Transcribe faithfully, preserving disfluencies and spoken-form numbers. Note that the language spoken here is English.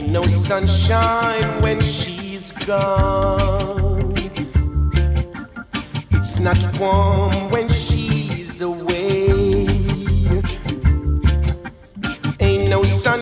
no sunshine when she's gone. It's not warm when she